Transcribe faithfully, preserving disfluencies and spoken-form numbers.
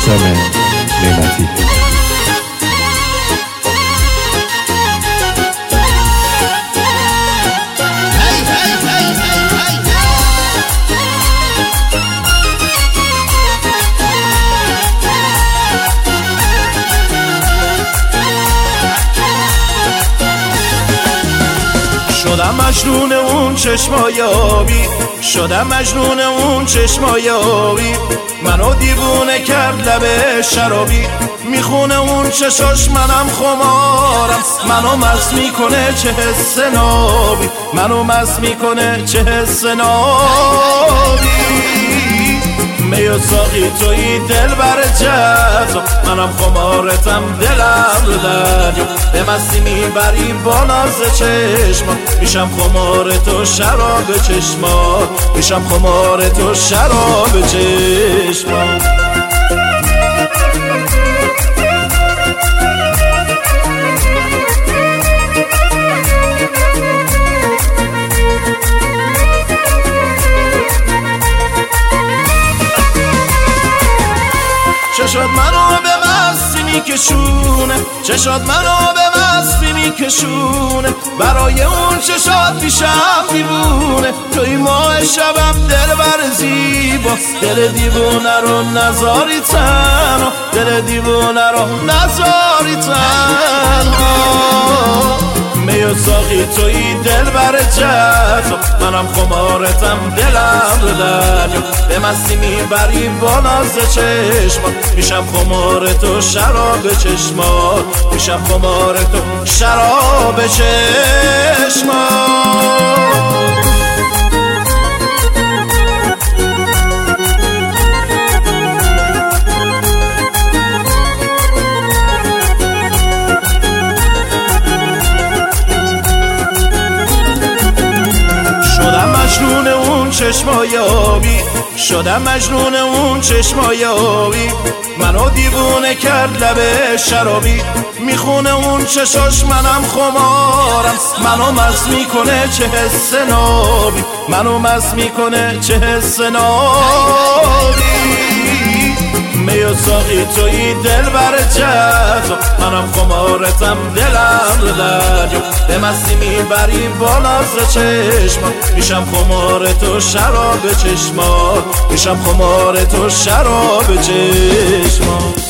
قاسم نعمتی. شدم مجنون اون چشمای آبی، شدم مجنون اون چشمای آبی، منو دیوونه کرد لب شرابی، میخونه اون چشاش منم خمارم، منو مست میکنه چه حس نابی، منو مست میکنه چه حس نابی. می و ساقی توی دل بر جزا، منم خمارتم دلم رو دریا، به مستی میبری با ناز چشما، میشم خمار تو شراب چشما، میشم خمار تو شراب چشما. چشات منو به مستی میکشونه، چشات منو به مستی میکشونه، برای اون چشات پیشم دیوونه، توی ماه شبم دل بر زیبا، دل دیوونه رو نذاری تنها، دل دیوونه رو نذاری تنها. می و ساقی توی دل بر جزا، منم خمارتم دلم رو دریا، به مستی میبری با ناز چشما، میشم خمار تو شراب چشما، میشم خمار تو شراب چشما. مجنون اون چشمای آبی، شدم مجنون اون چشمای آبی، منو دیوونه کرد لب شرابی، میخونه اون چشاش منم خمارم، منو مست میکنه چه حس نابی، منو مست میکنه چه حس نابی. می و ساقی توی دل بر جزا، منم خمارتم دلم رو دریا، به مستی میبری با ناز چشما، میشم خمار تو شراب چشما، میشم خمار تو شراب چشما.